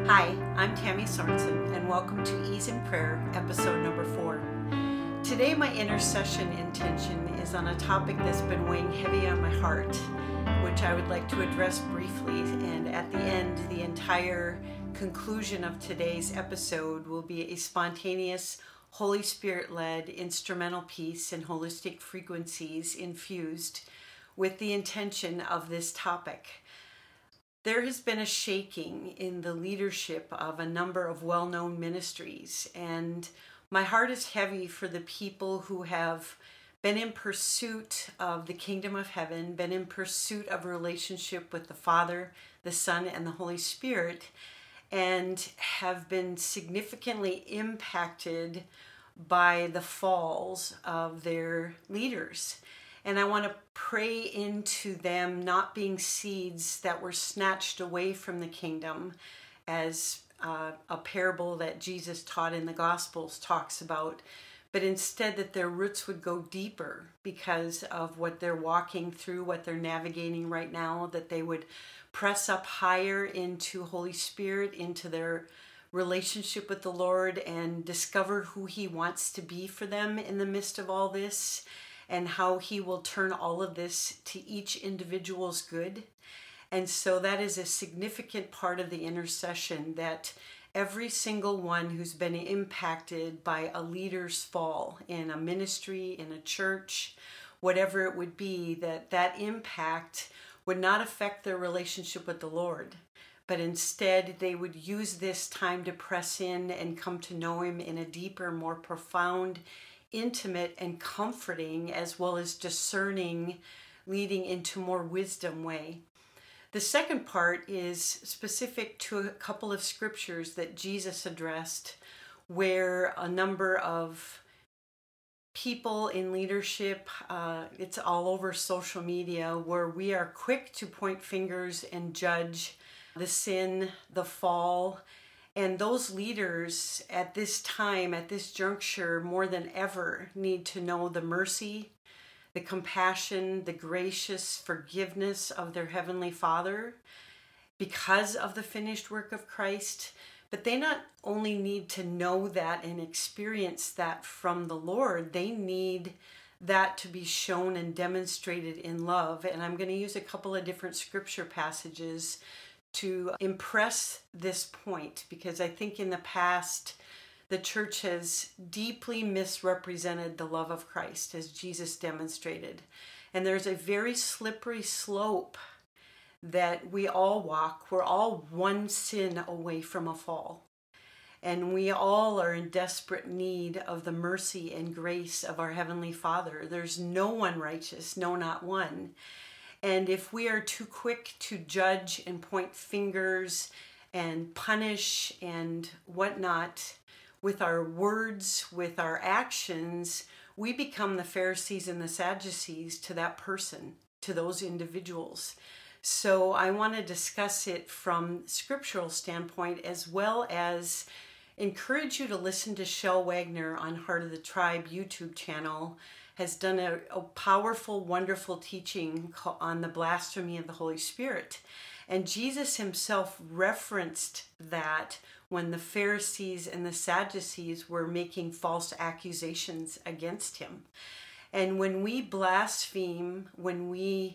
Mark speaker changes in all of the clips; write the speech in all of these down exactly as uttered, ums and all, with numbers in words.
Speaker 1: Hi, I'm Tammy Sorensen, and welcome to Ease in Prayer, episode number four. Today, my intercession intention is on a topic that's been weighing heavy on my heart, which I would like to address briefly, and at the end, the entire conclusion of today's episode will be a spontaneous, Holy Spirit-led instrumental piece in holistic frequencies infused with the intention of this topic. There has been a shaking in the leadership of a number of well-known ministries, and my heart is heavy for the people who have been in pursuit of the kingdom of heaven, been in pursuit of a relationship with the Father, the Son, and the Holy Spirit, and have been significantly impacted by the falls of their leaders. And I want to pray into them not being seeds that were snatched away from the kingdom, as uh, a parable that Jesus taught in the Gospels talks about, but instead that their roots would go deeper because of what they're walking through, what they're navigating right now, that they would press up higher into Holy Spirit, into their relationship with the Lord, and discover who He wants to be for them in the midst of all this, and how He will turn all of this to each individual's good. And so that is a significant part of the intercession, that every single one who's been impacted by a leader's fall in a ministry, in a church, whatever it would be, that that impact would not affect their relationship with the Lord, but instead they would use this time to press in and come to know Him in a deeper, more profound, intimate and comforting, as well as discerning, leading into more wisdom way. The second part is specific to a couple of scriptures that Jesus addressed, where a number of people in leadership, uh, it's all over social media, where we are quick to point fingers and judge the sin, the fall. And those leaders at this time, at this juncture, more than ever, need to know the mercy, the compassion, the gracious forgiveness of their Heavenly Father because of the finished work of Christ. But they not only need to know that and experience that from the Lord, they need that to be shown and demonstrated in love. And I'm going to use a couple of different scripture passages to impress this point, because I think in the past the church has deeply misrepresented the love of Christ as Jesus demonstrated. And there's a very slippery slope that we all walk. We're all one sin away from a fall. And we all are in desperate need of the mercy and grace of our Heavenly Father. There's no one righteous, no, not one. And if we are too quick to judge and point fingers and punish and whatnot with our words, with our actions, we become the Pharisees and the Sadducees to that person, to those individuals. So I want to discuss it from scriptural standpoint, as well as encourage you to listen to Shel Wagner on Heart of the Tribe YouTube channel. Has done a, a powerful, wonderful teaching on the blasphemy of the Holy Spirit. And Jesus Himself referenced that when the Pharisees and the Sadducees were making false accusations against Him. And when we blaspheme, when we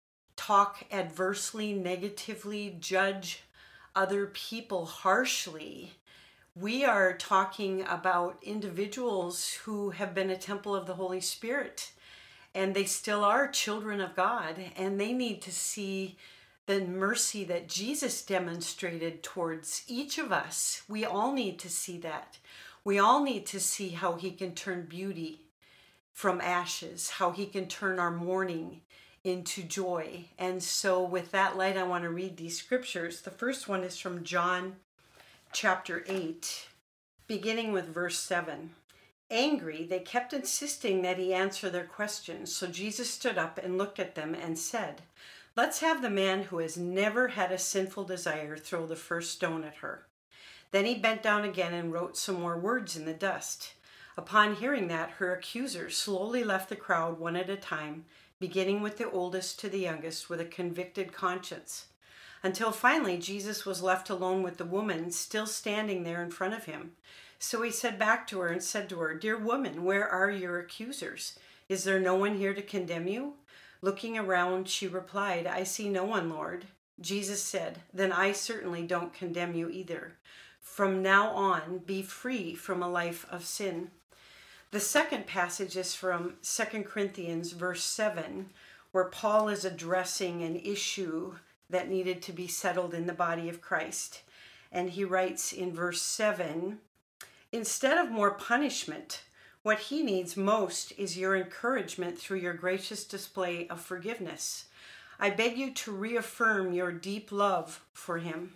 Speaker 1: talk adversely, negatively, judge other people harshly, we are talking about individuals who have been a temple of the Holy Spirit, and they still are children of God, and they need to see the mercy that Jesus demonstrated towards each of us. We all need to see that. We all need to see how He can turn beauty from ashes, how He can turn our mourning into joy. And so with that light, I want to read these scriptures. The first one is from John chapter eight, beginning with verse seven. Angry, they kept insisting that He answer their questions. So Jesus stood up and looked at them and said, "Let's have the man who has never had a sinful desire throw the first stone at her." Then He bent down again and wrote some more words in the dust. Upon hearing that, her accusers slowly left the crowd one at a time, beginning with the oldest to the youngest, with a convicted conscience. until finally Jesus was left alone with the woman still standing there in front of him. So he said back to her and said to her, "Dear woman, where are your accusers? Is there no one here to condemn you?" Looking around, she replied, "I see no one, Lord." Jesus said, "Then I certainly don't condemn you either. From now on, be free from a life of sin." The second passage is from Second Corinthians verse seven, where Paul is addressing an issue that needed to be settled in the body of Christ. And he writes in verse seven, "Instead of more punishment, what he needs most is your encouragement through your gracious display of forgiveness. I beg you to reaffirm your deep love for him."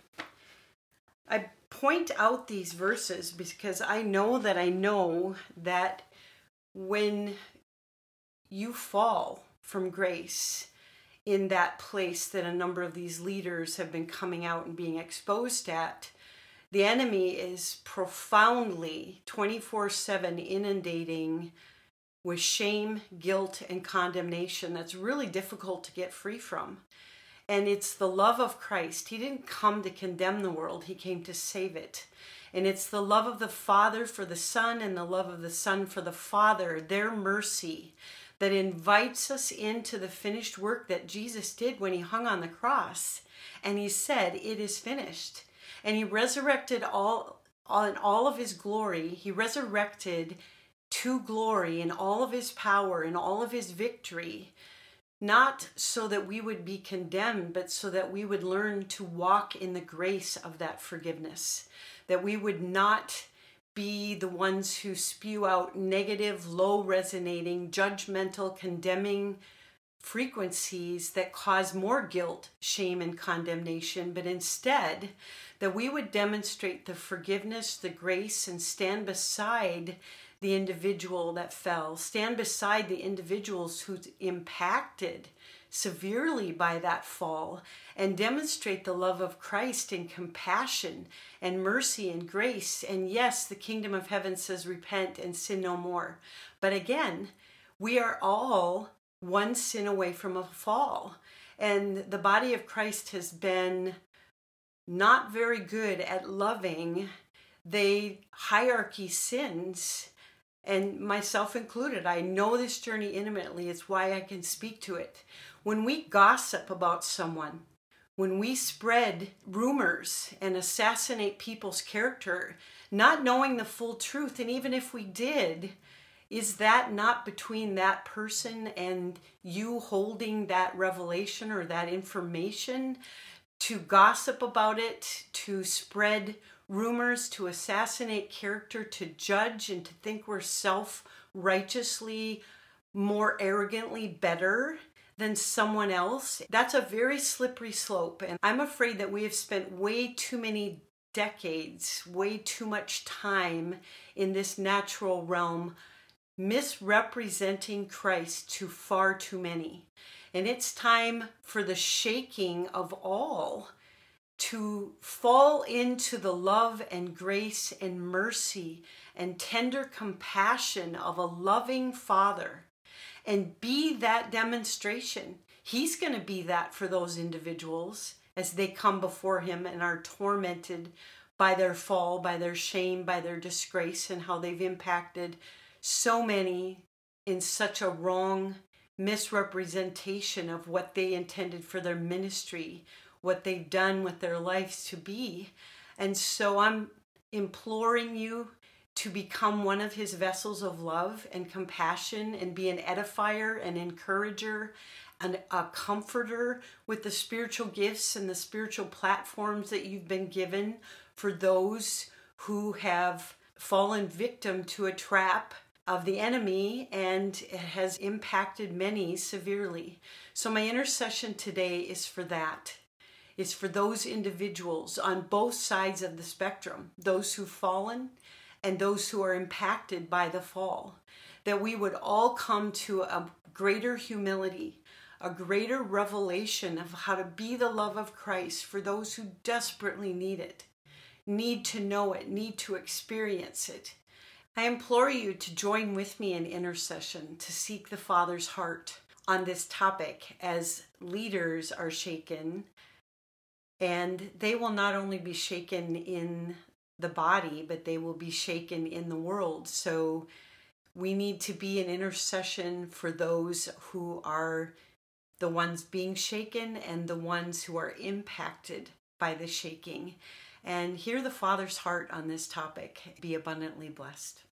Speaker 1: I point out these verses because I know that I know that when you fall from grace in that place that a number of these leaders have been coming out and being exposed at, the enemy is profoundly twenty-four seven inundating with shame, guilt, and condemnation that's really difficult to get free from. And it's the love of Christ. He didn't come to condemn the world. He came to save it. And it's the love of the Father for the Son and the love of the Son for the Father, their mercy, that invites us into the finished work that Jesus did when he hung on the cross. And he said, "It is finished." And he resurrected all, all in all of his glory. He resurrected to glory in all of his power and all of his victory, not so that we would be condemned, but so that we would learn to walk in the grace of that forgiveness, that we would not be the ones who spew out negative, low resonating, judgmental, condemning frequencies that cause more guilt, shame, and condemnation, but instead that we would demonstrate the forgiveness, the grace, and stand beside the individual that fell, stand beside the individuals who's impacted severely by that fall, and demonstrate the love of Christ in compassion and mercy and grace. And yes, the kingdom of heaven says repent and sin no more. But again, we are all one sin away from a fall. And the body of Christ has been not very good at loving the hierarchy sins, and myself included. I know this journey intimately. It's why I can speak to it. When we gossip about someone, when we spread rumors and assassinate people's character, not knowing the full truth, and even if we did, is that not between that person and you holding that revelation or that information? To gossip about it, to spread rumors, to assassinate character, to judge and to think we're self-righteously, more arrogantly better than someone else. That's a very slippery slope. And I'm afraid that we have spent way too many decades, way too much time in this natural realm misrepresenting Christ to far too many. And it's time for the shaking of all to fall into the love and grace and mercy and tender compassion of a loving Father and be that demonstration. He's going to be that for those individuals as they come before him and are tormented by their fall, by their shame, by their disgrace, and how they've impacted so many in such a wrong misrepresentation of what they intended for their ministry, what they've done with their lives to be. And so I'm imploring you to become one of his vessels of love and compassion and be an edifier, an encourager, and a comforter with the spiritual gifts and the spiritual platforms that you've been given for those who have fallen victim to a trap of the enemy, and it has impacted many severely. So my intercession today is for that. It's for those individuals on both sides of the spectrum, those who've fallen and those who are impacted by the fall, that we would all come to a greater humility, a greater revelation of how to be the love of Christ for those who desperately need it, need to know it, need to experience it. I implore you to join with me in intercession to seek the Father's heart on this topic as leaders are shaken And they will not only be shaken in the body, but they will be shaken in the world. So we need to be an intercession for those who are the ones being shaken and the ones who are impacted by the shaking. And hear the Father's heart on this topic. Be abundantly blessed.